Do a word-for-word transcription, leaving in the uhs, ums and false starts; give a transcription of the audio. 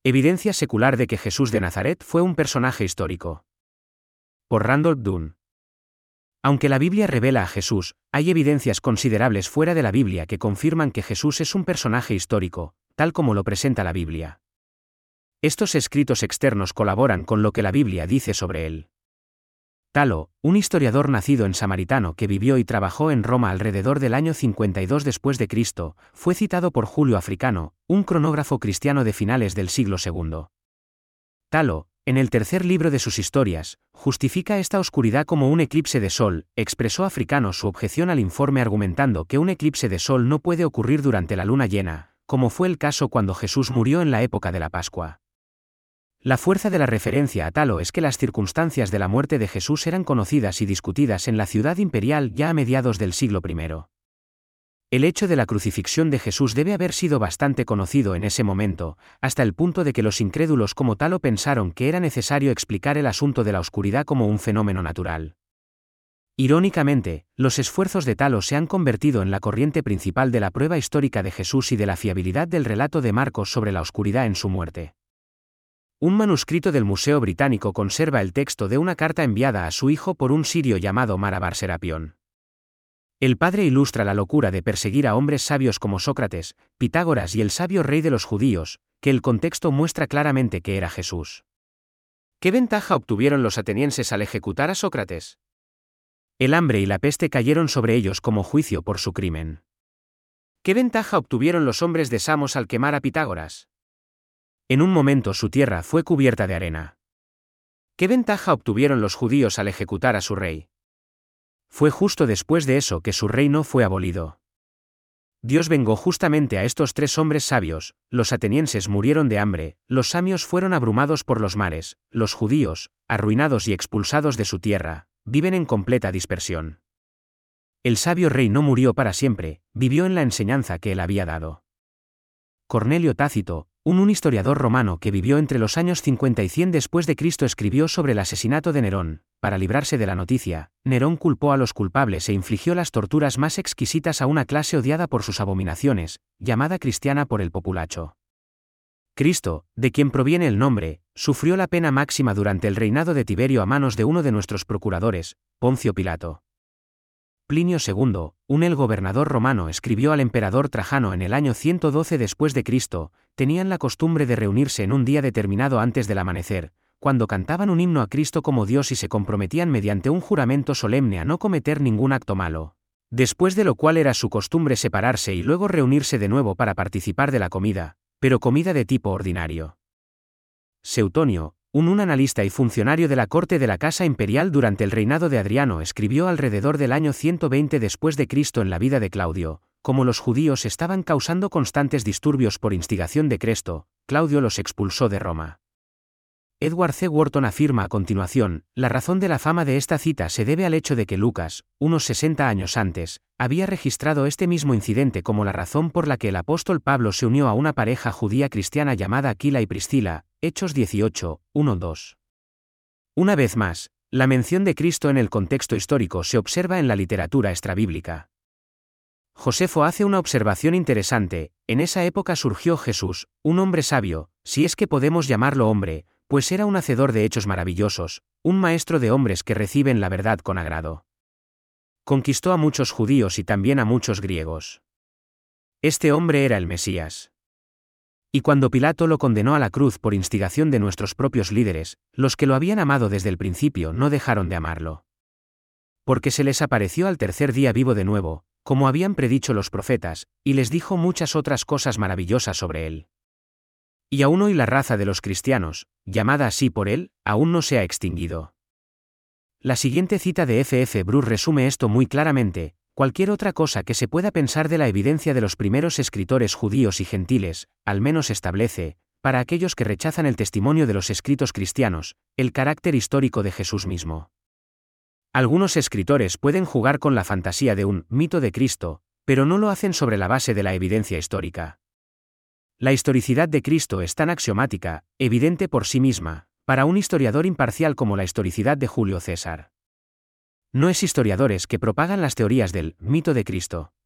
Evidencia secular de que Jesús de Nazaret fue un personaje histórico. Por Randolph Dunn. Aunque la Biblia revela a Jesús, hay evidencias considerables fuera de la Biblia que confirman que Jesús es un personaje histórico, tal como lo presenta la Biblia. Estos escritos externos colaboran con lo que la Biblia dice sobre él. Talo, un historiador nacido en Samaritano que vivió y trabajó en Roma alrededor del año cincuenta y dos después de Cristo, fue citado por Julio Africano, un cronógrafo cristiano de finales del siglo segundo. Talo, en el tercer libro de sus historias, justifica esta oscuridad como un eclipse de sol. Expresó Africano su objeción al informe argumentando que un eclipse de sol no puede ocurrir durante la luna llena, como fue el caso cuando Jesús murió en la época de la Pascua. La fuerza de la referencia a Talo es que las circunstancias de la muerte de Jesús eran conocidas y discutidas en la ciudad imperial ya a mediados del siglo primero. El hecho de la crucifixión de Jesús debe haber sido bastante conocido en ese momento, hasta el punto de que los incrédulos como Talo pensaron que era necesario explicar el asunto de la oscuridad como un fenómeno natural. Irónicamente, los esfuerzos de Talo se han convertido en la corriente principal de la prueba histórica de Jesús y de la fiabilidad del relato de Marcos sobre la oscuridad en su muerte. Un manuscrito del Museo Británico conserva el texto de una carta enviada a su hijo por un sirio llamado Marabar Serapión. El padre ilustra la locura de perseguir a hombres sabios como Sócrates, Pitágoras y el sabio rey de los judíos, que el contexto muestra claramente que era Jesús. ¿Qué ventaja obtuvieron los atenienses al ejecutar a Sócrates? El hambre y la peste cayeron sobre ellos como juicio por su crimen. ¿Qué ventaja obtuvieron los hombres de Samos al quemar a Pitágoras? En un momento su tierra fue cubierta de arena. ¿Qué ventaja obtuvieron los judíos al ejecutar a su rey? Fue justo después de eso que su reino fue abolido. Dios vengó justamente a estos tres hombres sabios. Los atenienses murieron de hambre, los samios fueron abrumados por los mares, los judíos, arruinados y expulsados de su tierra, viven en completa dispersión. El sabio rey no murió para siempre, vivió en la enseñanza que él había dado. Cornelio Tácito, un, un historiador romano que vivió entre los años cincuenta y cien después de Cristo, escribió sobre el asesinato de Nerón. Para librarse de la noticia, Nerón culpó a los culpables e infligió las torturas más exquisitas a una clase odiada por sus abominaciones, llamada cristiana por el populacho. Cristo, de quien proviene el nombre, sufrió la pena máxima durante el reinado de Tiberio a manos de uno de nuestros procuradores, Poncio Pilato. Plinio segundo, un el gobernador romano, escribió al emperador Trajano en el año ciento doce después de Cristo, tenían la costumbre de reunirse en un día determinado antes del amanecer, cuando cantaban un himno a Cristo como Dios y se comprometían mediante un juramento solemne a no cometer ningún acto malo, después de lo cual era su costumbre separarse y luego reunirse de nuevo para participar de la comida, pero comida de tipo ordinario. Seutonio, un, un analista y funcionario de la corte de la Casa Imperial durante el reinado de Adriano, escribió alrededor del año ciento veinte después de Cristo en la vida de Claudio, como los judíos estaban causando constantes disturbios por instigación de Cresto, Claudio los expulsó de Roma. Edward C. Wharton afirma a continuación, la razón de la fama de esta cita se debe al hecho de que Lucas, unos sesenta años antes, había registrado este mismo incidente como la razón por la que el apóstol Pablo se unió a una pareja judía cristiana llamada Aquila y Priscila, Hechos dieciocho, uno dos. Una vez más, la mención de Cristo en el contexto histórico se observa en la literatura extrabíblica. Josefo hace una observación interesante, en esa época surgió Jesús, un hombre sabio, si es que podemos llamarlo hombre, pues era un hacedor de hechos maravillosos, un maestro de hombres que reciben la verdad con agrado. Conquistó a muchos judíos y también a muchos griegos. Este hombre era el Mesías. Y cuando Pilato lo condenó a la cruz por instigación de nuestros propios líderes, los que lo habían amado desde el principio no dejaron de amarlo. Porque se les apareció al tercer día vivo de nuevo, como habían predicho los profetas, y les dijo muchas otras cosas maravillosas sobre él. Y aún hoy la raza de los cristianos, llamada así por él, aún no se ha extinguido. La siguiente cita de F F Bruce resume esto muy claramente. Cualquier otra cosa que se pueda pensar de la evidencia de los primeros escritores judíos y gentiles, al menos establece, para aquellos que rechazan el testimonio de los escritos cristianos, el carácter histórico de Jesús mismo. Algunos escritores pueden jugar con la fantasía de un mito de Cristo, pero no lo hacen sobre la base de la evidencia histórica. La historicidad de Cristo es tan axiomática, evidente por sí misma, para un historiador imparcial como la historicidad de Julio César. No es historiadores que propagan las teorías del mito de Cristo.